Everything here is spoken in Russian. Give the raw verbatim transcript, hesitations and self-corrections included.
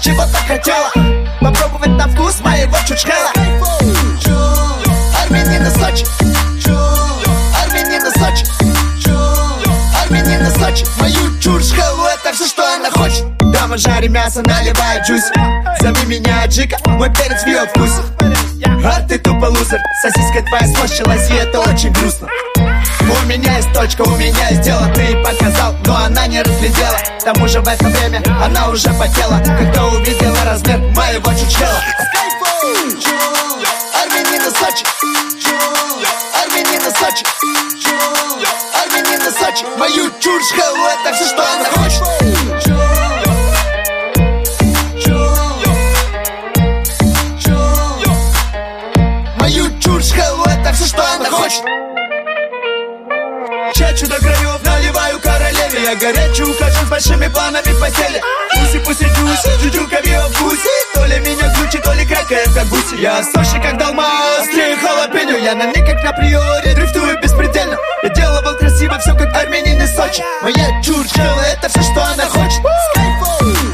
чего так хотела попробовать на вкус моего чучхела. Армянина Сочи, Армянина Сочи, Армянина Сочи. Мою чурчхелу это все, что она хочет. Дома жарим мясо, наливаю джусь. Зови меня Аджика, мой перец в ее вкусе. А ты тупо лузер, сосиска твоя сморщилась, и это очень грустно. У меня есть точка, у меня есть дело, ты ей показал, но она не разглядела. К тому же в это время она уже потела, когда увидела размер моего чучхела. Армянина Сочи, Армянина Сочи, Армянина Сочи. Мою чурчхелу это все, что она хочет. Мою чурчхелу это все, что она хочет. Чачу до краев, наливаю королеве. Я горячую ухожу с большими планами в постели. Пуси-пуси-тюси, чучука в ее вкусе. То ли меня глючит, то ли крякает, как гуси. Я Сочи, как долма, острее халапеньо. Я на ней, как на приоре, дрифтую беспредельно. Я делал красиво, все как армянин из Сочи. Моя чурчхела, это все, что она хочет.